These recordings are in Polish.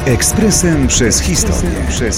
Ekspresem przez historię.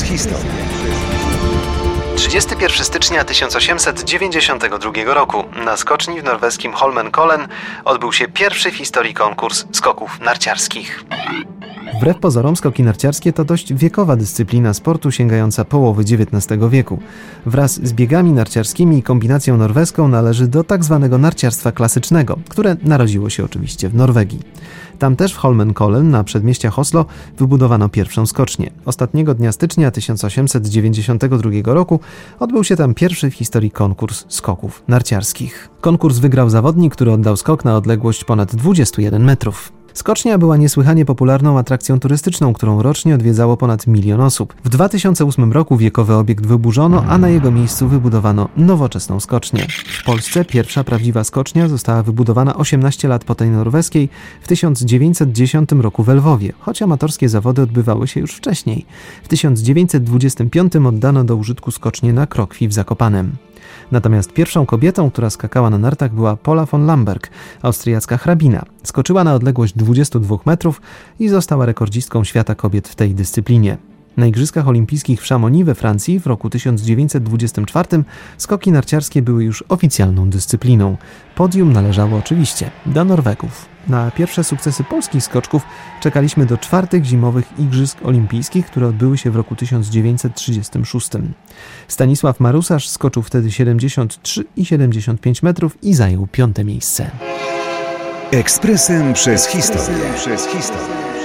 31 stycznia 1892 roku na skoczni w norweskim Holmenkollen odbył się pierwszy w historii konkurs skoków narciarskich. Wbrew pozorom skoki narciarskie to dość wiekowa dyscyplina sportu sięgająca połowy XIX wieku. Wraz z biegami narciarskimi i kombinacją norweską należy do tzw. narciarstwa klasycznego, które narodziło się oczywiście w Norwegii. Tam też w Holmenkollen na przedmieściach Oslo wybudowano pierwszą skocznię. Ostatniego dnia stycznia 1892 roku odbył się tam pierwszy w historii konkurs skoków narciarskich. Konkurs wygrał zawodnik, który oddał skok na odległość ponad 21 metrów. Skocznia była niesłychanie popularną atrakcją turystyczną, którą rocznie odwiedzało ponad 1 000 000 osób. W 2008 roku wiekowy obiekt wyburzono, a na jego miejscu wybudowano nowoczesną skocznię. W Polsce pierwsza prawdziwa skocznia została wybudowana 18 lat po tej norweskiej w 1910 roku w Lwowie, choć amatorskie zawody odbywały się już wcześniej. W 1925 oddano do użytku skocznię na Krokwi w Zakopanem. Natomiast pierwszą kobietą, która skakała na nartach, była Pola von Lamberg, austriacka hrabina. Skoczyła na odległość 22 metrów i została rekordzistką świata kobiet w tej dyscyplinie. Na Igrzyskach Olimpijskich w Chamonix we Francji w roku 1924 skoki narciarskie były już oficjalną dyscypliną. Podium należało oczywiście do Norwegów. Na pierwsze sukcesy polskich skoczków czekaliśmy do 4. zimowych Igrzysk Olimpijskich, które odbyły się w roku 1936. Stanisław Marusarz skoczył wtedy 73,75 metrów i zajął 5. miejsce. Ekspresem przez historię.